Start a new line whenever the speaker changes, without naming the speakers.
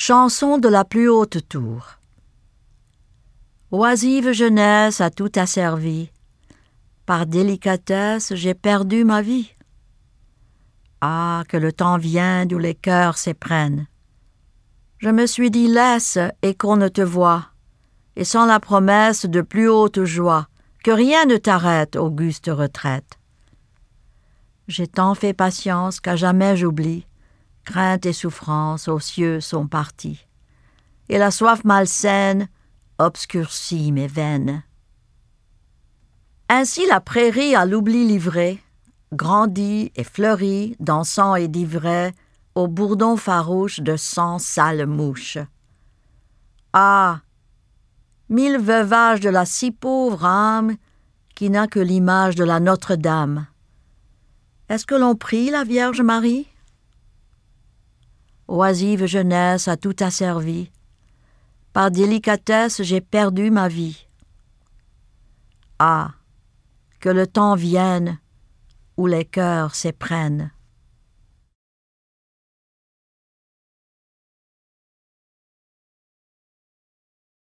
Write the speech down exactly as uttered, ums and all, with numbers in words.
Chanson de la plus haute tour. Oisive jeunesse a tout asservi. Par délicatesse, j'ai perdu ma vie. Ah, que le temps vienne où les cœurs s'éprennent. Je me suis dit laisse et qu'on ne te voie, et sans la promesse de plus haute joie, que rien ne t'arrête, auguste retraite. J'ai tant fait patience qu'à jamais j'oublie, crainte et souffrance aux cieux sont partis, et la soif malsaine obscurcit mes veines. Ainsi la prairie à l'oubli livrée, grandit et fleurit, dansant et d'ivraie, au bourdon farouche de cent sales mouches. Ah! Mille veuvages de la si pauvre âme qui n'a que l'image de la Notre-Dame. Est-ce que l'on prie la Vierge Marie? Oisive jeunesse a tout asservi. Par délicatesse, j'ai perdu ma vie. Ah! Que le temps vienne où les cœurs s'éprennent.